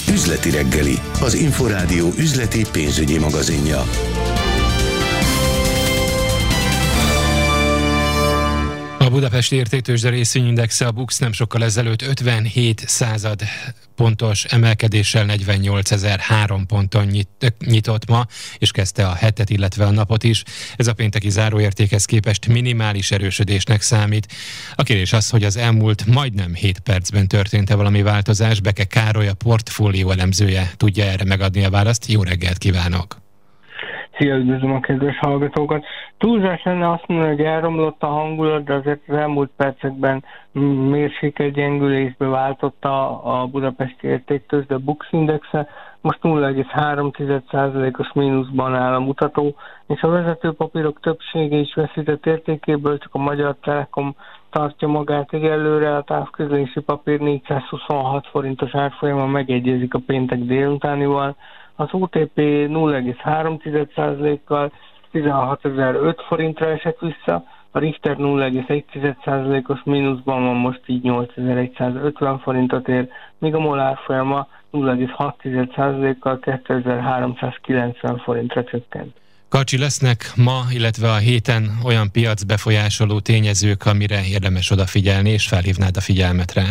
Üzleti reggeli, az Inforádió üzleti pénzügyi magazinja. A budapesti értéktőzsde részvényindexe, a BUX nem sokkal ezelőtt 57 pontos emelkedéssel 48.003 ponton nyitott ma, és kezdte a hetet, illetve a napot is. Ez a pénteki záróértékhez képest minimális erősödésnek számít. A kérdés az, hogy az elmúlt majdnem 7 percben történt-e valami változás. Beke Károly, a portfólió elemzője tudja erre megadni a választ. Jó reggelt kívánok! Szia, üdvözlöm a kedves hallgatókat! Túlzás lenne azt mondani, hogy elromlott a hangulat, de azért az elmúlt percekben mérsékelt gyengülésbe váltott a budapesti értéktőzsde, a BUX indexe. Most 0,3%-os mínuszban áll a mutató, és a vezető papírok többsége is veszített értékéből, csak a Magyar Telekom tartja magát egyelőre, a távközlési papír 426 forintos árfolyama megegyezik a péntek délutánival, az OTP 0,3%-kal 16.005 forintra esett vissza, a Richter 0,1%-os mínuszban van, most így 8.150 forintot ér, míg a MOL árfolyama 0,6%-kal 2.390 forintra csökkent. Karcsi, lesznek ma, illetve a héten olyan piacbefolyásoló tényezők, amire érdemes odafigyelni, és felhívnád a figyelmet rá?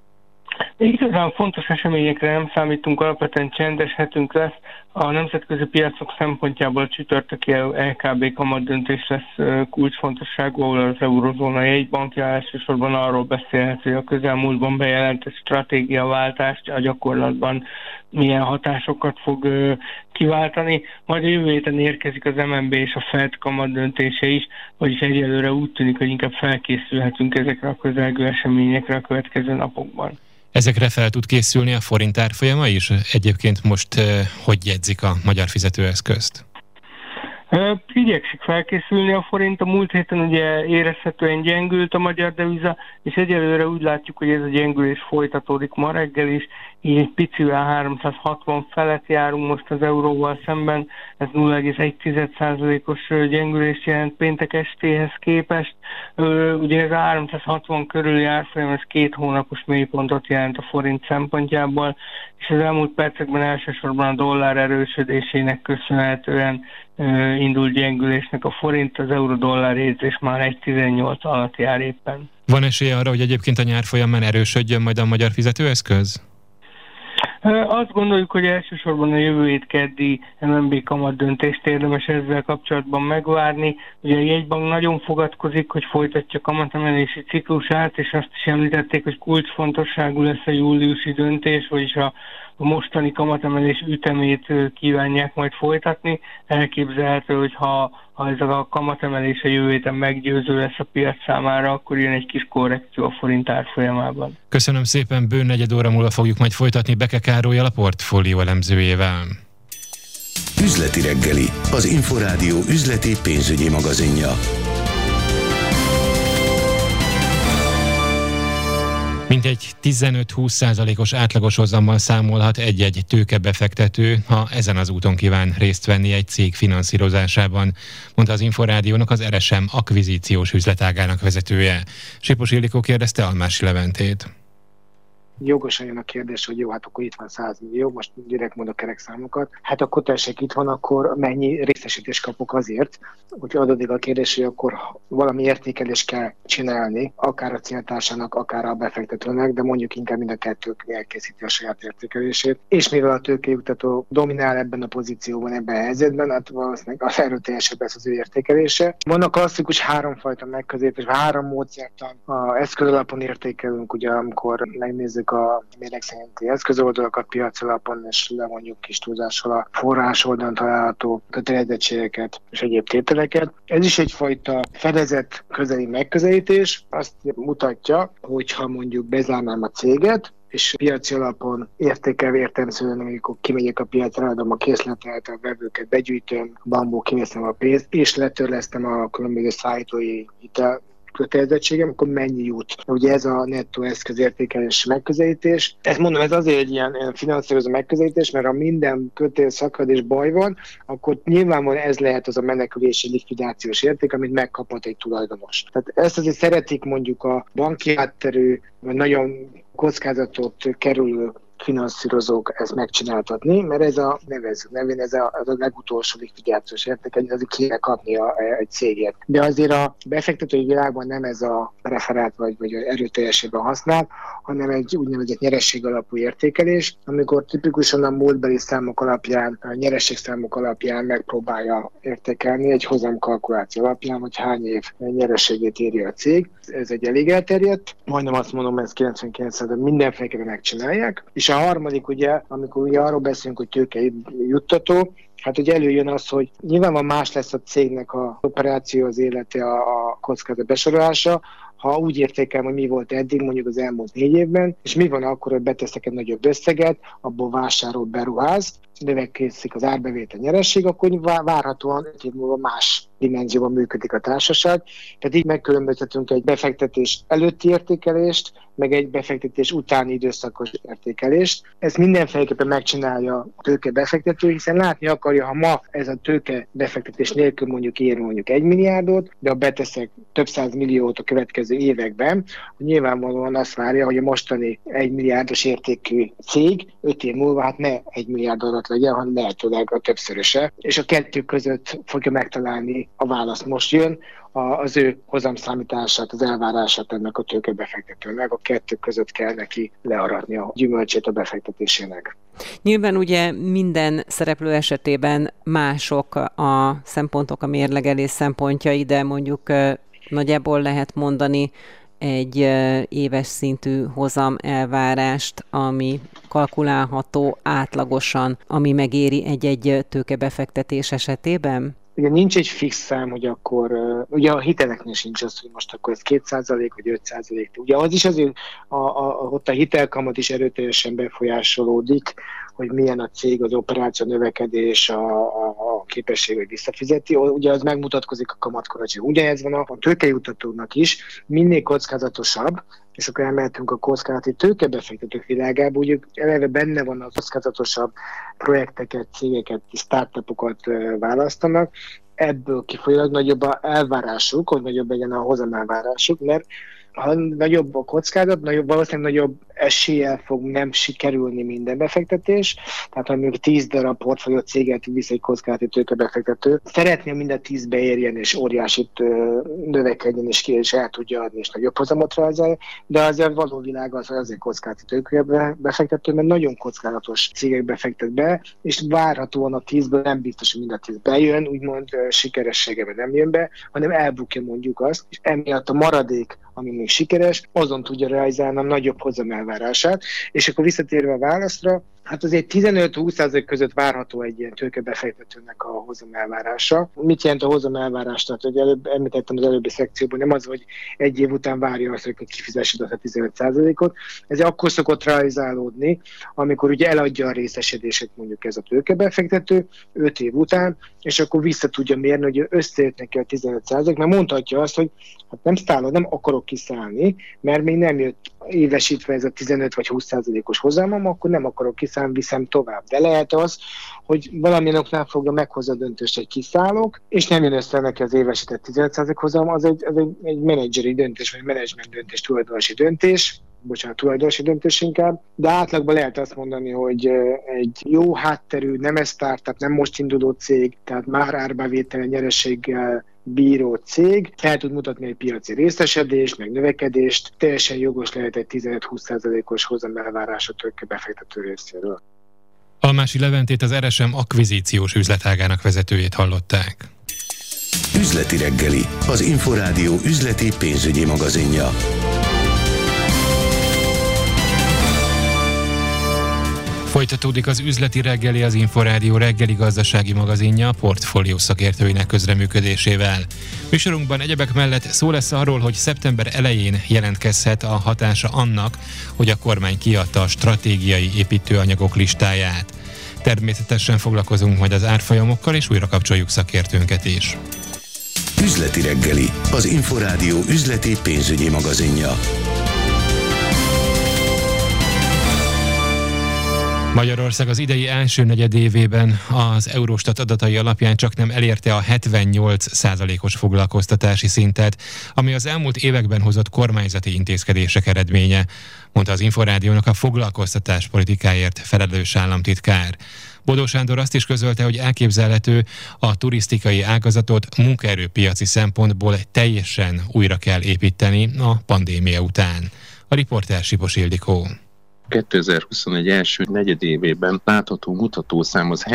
Igazán fontos eseményekre nem számítunk, alapvetően csendes hetünk lesz. A nemzetközi piacok szempontjából a csütörtöki LKB kamatdöntés lesz kulcsfontosságú, ahol az eurozóna jegybankja elsősorban arról beszélhet, hogy a közelmúltban bejelentett stratégiaváltást a gyakorlatban milyen hatásokat fog kiváltani. Majd a jövő héten érkezik az MNB és a Fed kamatdöntése is, vagyis egyelőre úgy tűnik, hogy inkább felkészülhetünk ezekre a közelgő eseményekre a következő napokban. Ezekre fel tud készülni a forint árfolyama is? Egyébként most hogy jegyzik a magyar fizetőeszközt? Igyekszik felkészülni a forint, a múlt héten ugye érezhetően gyengült a magyar deviza, és egyelőre úgy látjuk, hogy ez a gyengülés folytatódik ma reggel is, így egy picivel 360 felett járunk most az euróval szemben, ez 0,1%-os gyengülést jelent péntek estéhez képest. Ugye ez a 360 körüli árfolyam, ez 2 hónapos mélypontot jelent a forint szempontjából, és az elmúlt percekben elsősorban a dollár erősödésének köszönhetően indult gyengülésnek a forint, az euró-dollár jegyzés már 1,18 alatt jár éppen. Van esélye arra, hogy egyébként a nyár folyamán erősödjön majd a magyar fizetőeszköz? Azt gondoljuk, hogy elsősorban a jövő hét keddi MNB kamatdöntést érdemes ezzel kapcsolatban megvárni. Ugye a jegybank nagyon fogadkozik, hogy folytatja kamatemelési ciklusát, és azt is említették, hogy kulcsfontosságú lesz a júliusi döntés, vagyis a mostani kamatemelés ütemét kívánják majd folytatni. Elképzelhető, hogy ha ez a kamatemelés a jövő héten meggyőző lesz a piac számára, akkor jön egy kis korrekció a forint árfolyamában. Köszönöm szépen, bő negyed óra múlva fogjuk majd folytatni Beke Károlyal, a portfólió elemzőjével. Üzleti reggeli, az Inforádió üzleti pénzügyi magazinja. Mintegy 15-20%-os átlagos hozamban számolhat egy-egy tőkebefektető, ha ezen az úton kíván részt venni egy cég finanszírozásában, mondta az Inforádiónak az RSM akvizíciós üzletágának vezetője. Sipos Ildikó kérdezte Almási Leventét. Jogosan jön a kérdés, hogy jó, hát akkor itt van 100 millió, most direkt mondok kerekszámokat. Hát akkor tessék, itt van, akkor mennyi részesítést kapok azért, hogy adódik a kérdés, hogy akkor valami értékelést kell csinálni, akár a céltársának, akár a befektetőnek, de mondjuk inkább mind a kettő elkészíti a saját értékelését. És mivel a tőkejuttató dominál ebben a pozícióban, ebben a helyzetben, hát valószínűleg az erőteljesebb lesz az ő értékelése. Van a klasszikus 3 fajta megközelítés, 3 módszertan. Az eszközalapon értékelünk, ugye amikor megnézzük a mérleg szerinti eszközoldalakat piaci alapon, és levonjuk kis túlzással a forrás oldalon található kötelezettségeket és egyéb tételeket. Ez is egyfajta fedezett közeli megközelítés. Azt mutatja, hogyha mondjuk bezárnám a céget, és piaci alapon értékelve értelemszerűen, amikor kimegyek a piacra, adom a készletet, a vevőket begyűjtöm, bambú kiveszem a pénzt, és letörlesztem a különböző szállítói hitel kötelezettségem, akkor mennyi jut? Ugye ez a nettó eszközértékelés megközelítés. Ezt mondom, ez azért egy ilyen finanszírozó megközelítés, mert ha minden kötél szakad és baj van, akkor nyilvánvalóan ez lehet az a menekülési likvidációs érték, amit megkapott egy tulajdonos. Tehát ezt azért szeretik mondjuk a banki hátterű, vagy nagyon kockázatot kerülő finanszírozók ezt megcsináltatni, mert ez a legutolsó likvidációs értékelés, azért kéne kapnia egy cégért. De azért a befektetői világban nem ez a preferált vagy erőteljesebben használ, hanem egy úgynevezett nyereség alapú értékelés, amikor tipikusan a múltbeli számok alapján, a nyerességszámok alapján megpróbálja értékelni egy hozamkalkuláció alapján, hogy hány év nyerességét éri a cég. Ez egy elég elterjedt, majdnem azt mondom, ez 99%, mindenféleképpen megcsinálják. És a harmadik, ugye, amikor ugye arról beszélünk, hogy tőke juttató, hát ugye előjön az, hogy nyilván más lesz a cégnek az operáció, az élete, a kockázat besorolása, ha úgy értékelem, hogy mi volt eddig, mondjuk az elmúlt 4 évben, és mi van akkor, hogy beteszek egy nagyobb összeget, abból vásárol, beruház, növekszik az árbevétel nyeresség, akkor várhatóan 5 év múlva más dimenzióban működik a társaság. Tehát így megkülönböztetünk egy befektetés előtti értékelést, meg egy befektetés utáni időszakos értékelést. Ezt mindenféleképpen megcsinálja a tőkebefektető, hiszen látni akarja, ha ma ez a tőkebefektetés nélkül mondjuk ér mondjuk 1 milliárdot, de ha beteszek több 100 milliót a következő években, hogy nyilvánvalóan azt várja, hogy a mostani 1 milliárdos értékű cég 5 év múlva hát ne 1 milliárd adat legyen, hanem lehetőleg a többszöröse. És a kettő között fogja megtalálni a válasz. Most jön az ő hozamszámítását, az elvárását ennek a tőkebefektetőnek, a kettő között kell neki learatni a gyümölcsét a befektetésének. Nyilván ugye minden szereplő esetében mások a szempontok, a mérlegelés szempontjai, de mondjuk nagyjából lehet mondani egy éves szintű hozam elvárást, ami kalkulálható átlagosan, ami megéri egy tőkebefektetés esetében? Ugye nincs egy fix szám, hogy akkor, ugye a hiteleknél sincs az, hogy most akkor ez 2% vagy 5%. Ugye az is azért, ott a hitelkamat is erőteljesen befolyásolódik, hogy milyen a cég, az operáció növekedés, a képesség, hogy visszafizeti, ugye az megmutatkozik a kamatkorrekció. Ugyanez van a tőkejutatónak is, minél kockázatosabb, és akkor emeltünk a kockázati tőkebefektetők világába, úgy eleve benne van a kockázatosabb projekteket, cégeket, startupokat választanak, ebből kifolyólag nagyobb a elvárásuk, hogy nagyobb legyen a hozamelvárásuk, mert ha nagyobb a kockázat, valószínűleg nagyobb eséllyel fog nem sikerülni minden befektetés. Tehát ha mondjuk 10 darab portfólió céget visz egy kockázati tőkebefektető, szeretné minden 10 beérjen és óriásit növekedjen és el tudja adni és nagyobb hozamot rajzolni, de azért való világ az, hogy azért kockázati tőkebefektető, mert nagyon kockázatos cégekbe fektet be, és várhatóan a 10-ből nem biztos, hogy mind a 10 bejön, úgymond sikerességeben nem jön be, hanem elbukja mondjuk azt, és emiatt a maradék, ami még sikeres, azon tudja realizálni a nagyobb hozamelvárását, és akkor visszatérve a válaszra, hát azért 15-20% között várható egy ilyen tőkebefektetőnek a hozamelvárása. Mit jelent a hozamelvárás? Tehát, hogy említettem az előbbi szekcióban, nem az, hogy egy év után várja azt, hogy kifizessed azt a 15%-ot. Ez akkor szokott realizálódni, amikor ugye eladja a részesedését mondjuk ez a tőkebefektető 5 év után, és akkor vissza tudja mérni, hogy összejött neki a 15%, mert mondhatja azt, hogy hát nem szállod, nem akarok kiszállni, mert még nem jött évesítve ez a 15 vagy 20%-os hozamom, akkor nem akarok kiszállni, viszem tovább. De lehet az, hogy valamilyen oknál fogja meghozni a döntést, hogy kiszállok, és nem jön össze neki az évesített 15% hozam, az egy menedzseri döntés, vagy menedzsment döntés, tulajdonosi döntés inkább, de átlagban lehet azt mondani, hogy egy jó hátterű, nem egy startup, nem most induló cég, tehát már árbevételen nyereséggel bíró cég el tud mutatni egy piaci részesedést, meg növekedést, teljesen jogos lehet egy 15-20%-os hozamelvárás a tőkebefektető részéről. Almási Leventét, az RSM akvizíciós üzletágának vezetőjét hallották. Üzleti reggeli, az Inforádió üzleti pénzügyi magazinja. Folytatódik az üzleti reggeli, az Inforádió reggeli gazdasági magazinja a portfólió szakértőinek közreműködésével. Műsorunkban egyebek mellett szó lesz arról, hogy szeptember elején jelentkezhet a hatása annak, hogy a kormány kiadta a stratégiai építőanyagok listáját. Természetesen foglalkozunk majd az árfolyamokkal, és újra kapcsoljuk szakértőnket is. Üzleti reggeli, az Inforádió üzleti pénzügyi magazinja. Magyarország az idei első negyedévében az Eurostat adatai alapján csaknem elérte a 78%-os foglalkoztatási szintet, ami az elmúlt években hozott kormányzati intézkedések eredménye, mondta az Inforádiónak a foglalkoztatás politikáért felelős államtitkár. Bodó Sándor azt is közölte, hogy elképzelhető, a turisztikai ágazatot munkaerőpiaci szempontból teljesen újra kell építeni a pandémia után. A riporter Sipos Ildikó. 2021 első negyedévében látható mutatószám az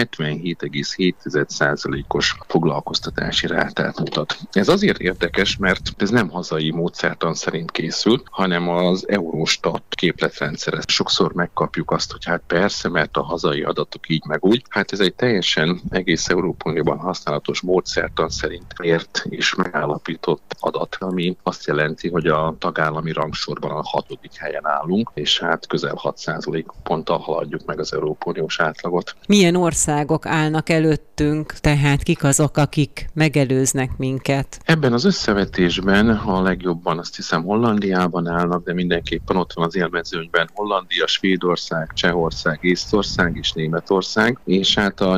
77,7%-os foglalkoztatási rátát mutat. Ez azért érdekes, mert ez nem hazai módszertan szerint készült, hanem az Eurostat képletrendszere. Sokszor megkapjuk azt, hogy hát persze, mert a hazai adatok így meg úgy. Hát ez egy teljesen egész Európai Unióban használatos módszertan szerint ért és megállapított adat, ami azt jelenti, hogy a tagállami rangsorban a 6. helyen állunk, és hát közel 6% ponttal haladjuk meg az Európai Uniós átlagot. Milyen országok állnak előttünk, tehát kik azok, akik megelőznek minket? Ebben az összevetésben a legjobban azt hiszem Hollandiában állnak, de mindenképpen ott van az élmezőnyben Hollandia, Svédország, Csehország, Észtország és Németország, és hát a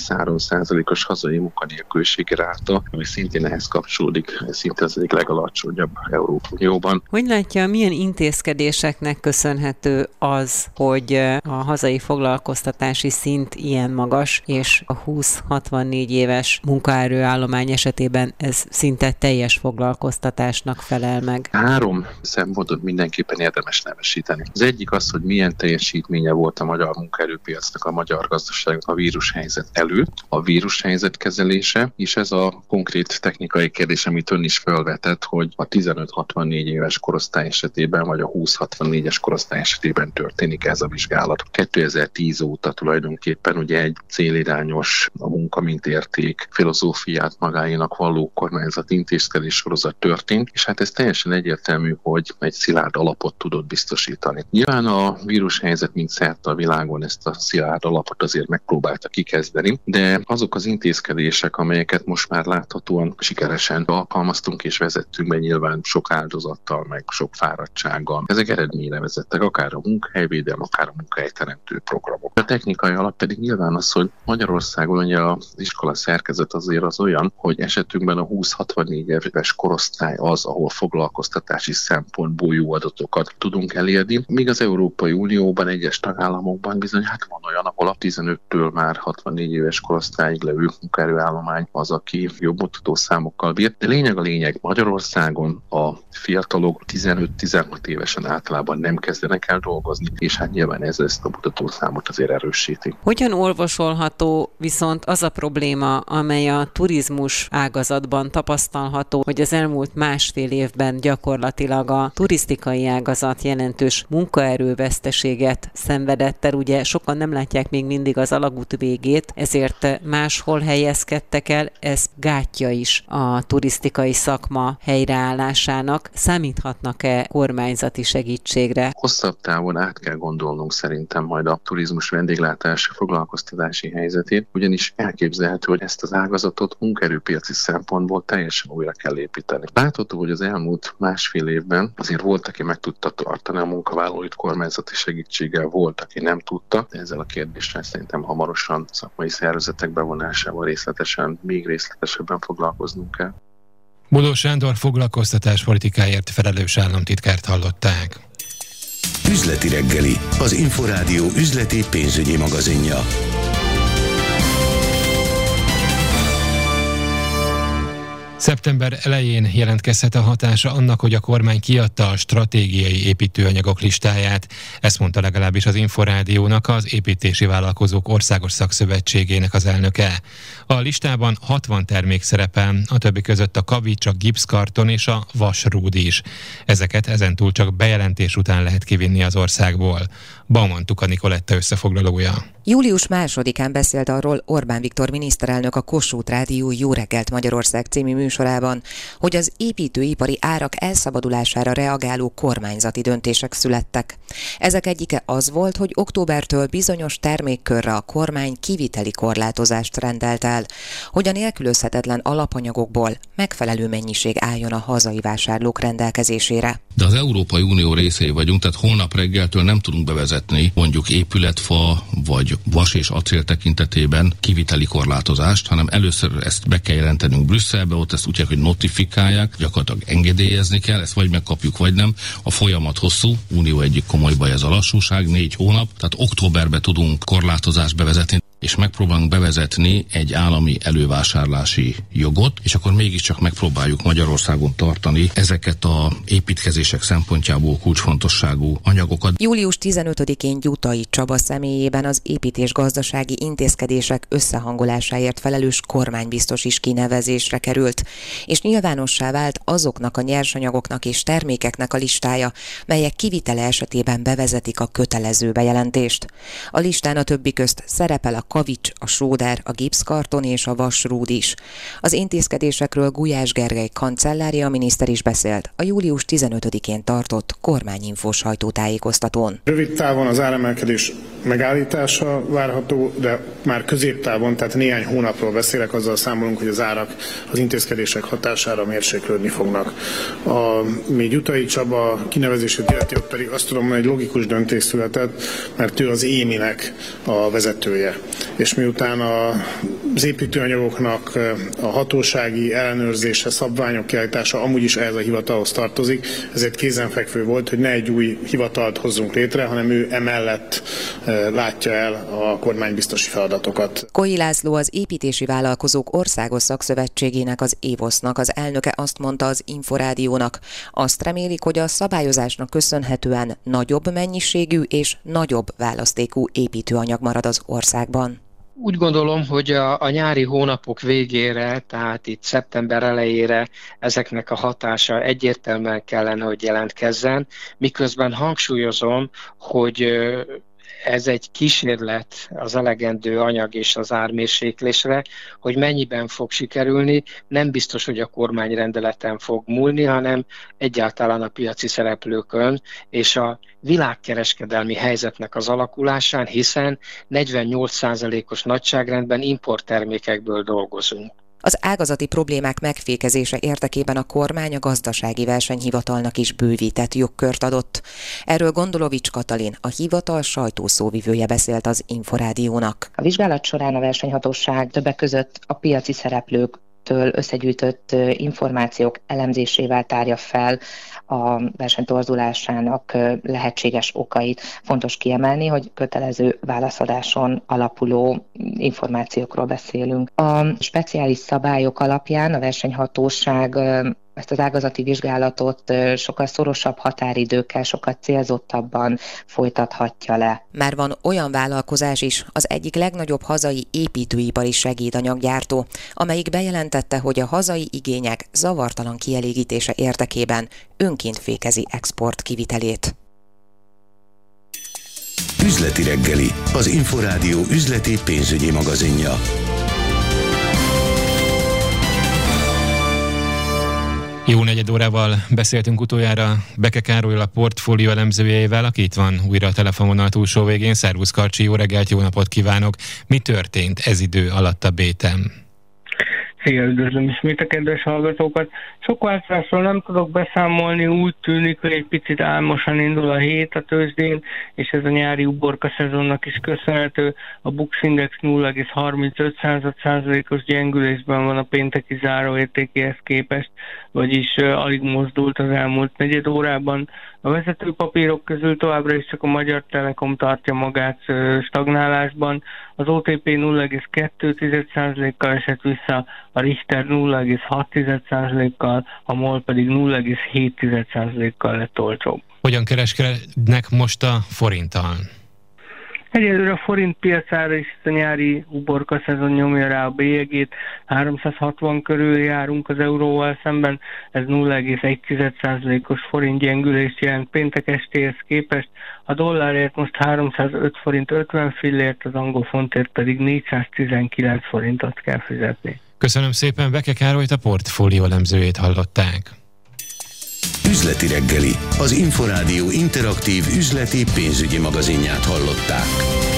4,3%-os hazai munkanélküliségi ráta, ami szintén ehhez kapcsolódik, szinte az egyik legalacsonyabb Európai Unióban. Hogy látja, milyen intézkedéseknek köszönhető az, hogy a hazai foglalkoztatási szint ilyen magas, és a 20-64 éves munkaerőállomány esetében ez szinte teljes foglalkoztatásnak felel meg? 3 szempontot mindenképpen érdemes nevesíteni. Az egyik az, hogy milyen teljesítménye volt a magyar munkaerőpiacnak, a magyar gazdaságnak a vírushelyzet előtt, a vírushelyzet kezelése, és ez a konkrét technikai kérdés, amit ön is felvetett, hogy a 15-64 éves korosztály esetében, vagy a 20-64-es korosztály esetében történik ez a vizsgálat. 2010 óta tulajdonképpen ugye egy célirányos, a munka mint érték filozófiát magáénak valló kormányzati intézkedés sorozat történt, és hát ez teljesen egyértelmű, hogy egy szilárd alapot tudott biztosítani. Nyilván a vírushelyzet mint szerte a világon ezt a szilárd alapot azért megpróbálta kikezdeni, de azok az intézkedések, amelyeket most már láthatóan sikeresen alkalmaztunk és vezettünk be, nyilván sok áldozattal, meg sok fáradtsággal, ezek eredményre vezettek, akár a munkahelyvédelem, akár a munkahelyteremtő programok. A technikai alap pedig nyilván az, hogy Magyarországon ugye az iskola szerkezet azért az olyan, hogy esetünkben a 20-64 éves korosztály az, ahol foglalkoztatási szempontból jó adatokat tudunk elérni, míg az Európai Unióban, egyes tagállamokban bizony hát van olyan, ahol a 15-től már 64 éves korosztályig levő munkaerőállomány az, aki jobb mutatószámokkal bír. De lényeg a lényeg, Magyarországon a fiatalok 15-16 évesen általában nem kezdenek el dolgozni, és hát nyilván ez ezt a mutatószámot azért erősíti. Hogyan olvasolható viszont az a probléma, amely a turizmus ágazatban tapasztalható, hogy az elmúlt másfél évben gyakorlatilag a turisztikai ágazat jelentős munkaerőveszteséget szenvedett el. Ugye sokan nem látják még mindig az alagút végét, ezért máshol helyezkedtek el, ez gátja is a turisztikai szakma helyreállásának. Számíthatnak-e kormányzati segítségre? Hosszabb távon át kell gondolnunk szerintem majd a turizmus vendéglátási foglalkoztatási helyzetét, ugyanis elképzelhető, hogy ezt az ágazatot munkaerőpiaci szempontból teljesen újra kell építeni. Látható, hogy az elmúlt másfél évben azért volt, aki meg tudta tartani a munkavállalóit kormányzati segítséggel, volt, aki nem tudta, de ezzel a kérdéssel szerintem hamarosan szakmai szervezetek bevonásával még részletesebben foglalkoznunk kell. Bodó Sándor foglalkoztatás politikáért felelős államtitkárt hallották. Üzleti reggeli, az Inforádió üzleti pénzügyi magazinja. Szeptember elején jelentkezhet a hatása annak, hogy a kormány kiadta a stratégiai építőanyagok listáját. Ezt mondta legalábbis az Inforádiónak az Építési Vállalkozók Országos Szakszövetségének az elnöke. A listában 60 termék szerepel, a többi között a kavics, a gipszkarton és a vasrúd is. Ezeket ezentúl csak bejelentés után lehet kivinni az országból. Baumann Tuka Nikoletta összefoglalója. Július 2-án beszélt arról Orbán Viktor miniszterelnök a Kossuth Rádió Jó reggelt Magyarország című műsorában, hogy az építőipari árak elszabadulására reagáló kormányzati döntések születtek. Ezek egyike az volt, hogy októbertől bizonyos termékkörre a kormány kiviteli korlátozást rendelt el, hogy a nélkülözhetetlen alapanyagokból megfelelő mennyiség álljon a hazai vásárlók rendelkezésére. De az Európai Unió részei vagyunk, tehát holnap reggeltől nem tudunk bevezetni bevezetni mondjuk épületfa vagy vas és acél tekintetében kiviteli korlátozást, hanem először ezt be kell jelentenünk Brüsszelbe, ott ezt úgy, hogy notifikálják, gyakorlatilag engedélyezni kell, ezt vagy megkapjuk, vagy nem. A folyamat hosszú, unió egyik komoly baj ez a lassúság, 4 hónap, tehát októberben tudunk korlátozást bevezetni, és megpróbálunk bevezetni egy állami elővásárlási jogot, és akkor mégiscsak megpróbáljuk Magyarországon tartani ezeket a építkezések szempontjából kulcsfontosságú anyagokat. Július 15-én Gyutai Csaba személyében az építésgazdasági intézkedések összehangolásáért felelős kormánybiztos is kinevezésre került, és nyilvánossá vált azoknak a nyersanyagoknak és termékeknek a listája, melyek kivitele esetében bevezetik a kötelező bejelentést. A listán a többi közt szerepel a kavics, a sóder, a gipszkarton és a vasrúd is. Az intézkedésekről Gulyás Gergely kancellária miniszter is beszélt a július 15-én tartott kormányinfó sajtótájékoztatón. Rövid távon az áremelkedés megállítása várható, de már középtávon, tehát néhány hónapról beszélek, azzal számolunk, hogy az árak az intézkedések hatására mérséklődni fognak. Mi Gyutai Csaba kinevezését illeti, ott pedig azt tudom, hogy egy logikus döntés született, mert ő az ÉMI-nek a vezetője. És miután az építőanyagoknak a hatósági ellenőrzése, szabványok kiállítása amúgy is ehhez a hivatalhoz tartozik, ezért kézenfekvő volt, hogy ne egy új hivatalt hozzunk létre, hanem ő emellett látja el a kormánybiztosi feladatokat. Koyi László, az Építési Vállalkozók Országos Szakszövetségének, az EVOSZ-nak az elnöke azt mondta az Inforádiónak, azt remélik, hogy a szabályozásnak köszönhetően nagyobb mennyiségű és nagyobb választékú építőanyag marad az országban. Úgy gondolom, hogy a nyári hónapok végére, tehát itt szeptember elejére ezeknek a hatása egyértelműen kellene, hogy jelentkezzen, miközben hangsúlyozom, hogy ez egy kísérlet az elegendő anyag és az ármérséklésre, hogy mennyiben fog sikerülni, nem biztos, hogy a kormányrendeleten fog múlni, hanem egyáltalán a piaci szereplőkön és a világkereskedelmi helyzetnek az alakulásán, hiszen 48%-os nagyságrendben importtermékekből dolgozunk. Az ágazati problémák megfékezése érdekében a kormány a gazdasági versenyhivatalnak is bővített jogkört adott. Erről Gondolovics Katalin, a hivatal sajtószóvivője beszélt az Inforádiónak. A vizsgálat során a versenyhatóság többek között a piaci szereplőktől összegyűjtött információk elemzésével tárja fel a verseny torzulásának lehetséges okait. Fontos kiemelni, hogy kötelező válaszadáson alapuló információkról beszélünk. A speciális szabályok alapján a versenyhatóság ezt az ágazati vizsgálatot sokkal szorosabb határidőkkel, sokkal célzottabban folytathatja le. Már van olyan vállalkozás is, az egyik legnagyobb hazai építőipari segédanyaggyártó, amelyik bejelentette, hogy a hazai igények zavartalan kielégítése érdekében önként fékezi export kivitelét. Üzleti reggeli, az Inforádió üzleti pénzügyi magazinja. Jó negyed órával beszéltünk utoljára Beke Károlyal, a portfólió elemzőjével, aki itt van újra a telefonvonal túlsó végén. Szervusz Karcsi, jó reggelt, jó napot kívánok! Mi történt ez idő alatt a B-ten? Szia, üdvözlöm ismét a kedves hallgatókat. Sok változásról nem tudok beszámolni, úgy tűnik, hogy egy picit álmosan indul a hét a tőzsdén, és ez a nyári uborka szezonnak is köszönhető. A Bux Index 0,35%-os gyengülésben van a pénteki záróértékéhez képest, vagyis alig mozdult az elmúlt negyed órában. A vezető papírok közül továbbra is csak a Magyar Telekom tartja magát stagnálásban. Az OTP 0,2%-kal esett vissza, a Richter 0,6%-kal, a MOL pedig 0,7%-kal lett olcsóbb. Hogyan kereskednek most a forinttal? Egyelőre a forint piacára is a nyári uborka szezon nyomja rá a bélyegét, 360 körül járunk az euróval szemben, ez 0,1%-os forint gyengülést jelent péntek estéhez képest, a dollárért most 305 forint 50 fillért, az angol fontért pedig 419 forintot kell fizetni. Köszönöm szépen, Beke Károlyt, a portfólió elemzőjét hallották. Üzleti reggeli, az Inforádió interaktív üzleti pénzügyi magazinját hallották.